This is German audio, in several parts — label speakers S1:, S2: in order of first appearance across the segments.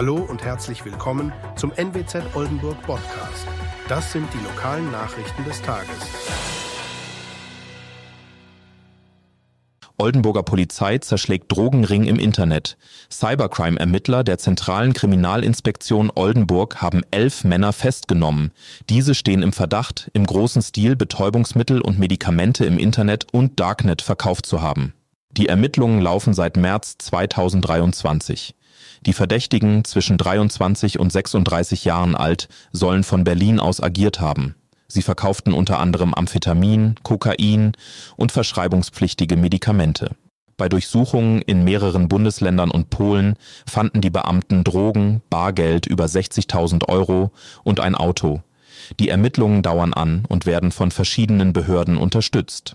S1: Hallo und herzlich willkommen zum NWZ Oldenburg Podcast. Das sind die lokalen Nachrichten des Tages.
S2: Oldenburger Polizei zerschlägt Drogenring im Internet. Cybercrime-Ermittler der Zentralen Kriminalinspektion Oldenburg haben 11 Männer festgenommen. Diese stehen im Verdacht, im großen Stil Betäubungsmittel und Medikamente im Internet und Darknet verkauft zu haben. Die Ermittlungen laufen seit März 2023. Die Verdächtigen, zwischen 23 und 36 Jahren alt, sollen von Berlin aus agiert haben. Sie verkauften unter anderem Amphetamin, Kokain und verschreibungspflichtige Medikamente. Bei Durchsuchungen in mehreren Bundesländern und Polen fanden die Beamten Drogen, Bargeld über 60.000 Euro und ein Auto. Die Ermittlungen dauern an und werden von verschiedenen Behörden unterstützt.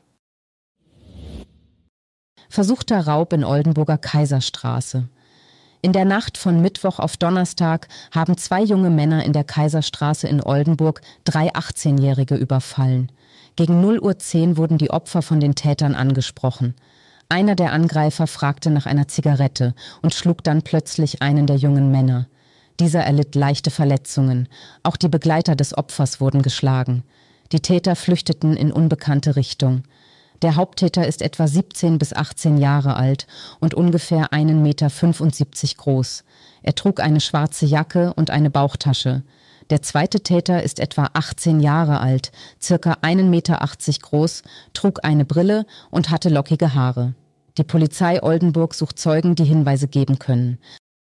S3: Versuchter Raub in Oldenburger Kaiserstraße. In der Nacht von Mittwoch auf Donnerstag haben 2 junge Männer in der Kaiserstraße in Oldenburg 3 18-Jährige überfallen. Gegen 0:10 Uhr wurden die Opfer von den Tätern angesprochen. Einer der Angreifer fragte nach einer Zigarette und schlug dann plötzlich einen der jungen Männer. Dieser erlitt leichte Verletzungen. Auch die Begleiter des Opfers wurden geschlagen. Die Täter flüchteten in unbekannte Richtung. Der Haupttäter ist etwa 17 bis 18 Jahre alt und ungefähr 1,75 Meter groß. Er trug eine schwarze Jacke und eine Bauchtasche. Der zweite Täter ist etwa 18 Jahre alt, circa 1,80 Meter groß, trug eine Brille und hatte lockige Haare. Die Polizei Oldenburg sucht Zeugen, die Hinweise geben können.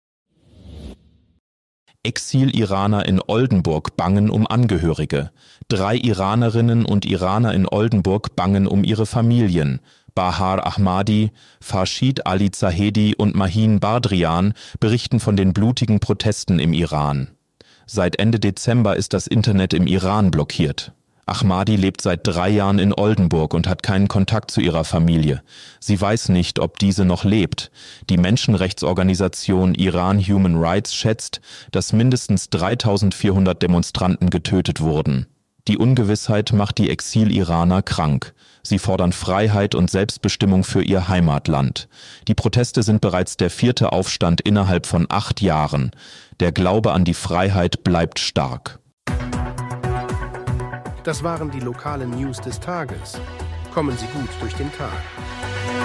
S2: Exil-Iraner in Oldenburg bangen um Angehörige. 3 Iranerinnen und Iraner in Oldenburg bangen um ihre Familien. Bahar Ahmadi, Farshid Ali Zahedi und Mahin Bardrian berichten von den blutigen Protesten im Iran. Seit Ende Dezember ist das Internet im Iran blockiert. Ahmadi lebt seit 3 Jahren in Oldenburg und hat keinen Kontakt zu ihrer Familie. Sie weiß nicht, ob diese noch lebt. Die Menschenrechtsorganisation Iran Human Rights schätzt, dass mindestens 3.400 Demonstranten getötet wurden. Die Ungewissheit macht die Exil-Iraner krank. Sie fordern Freiheit und Selbstbestimmung für ihr Heimatland. Die Proteste sind bereits der 4. Aufstand innerhalb von 8 Jahren. Der Glaube an die Freiheit bleibt stark.
S1: Das waren die lokalen News des Tages. Kommen Sie gut durch den Tag.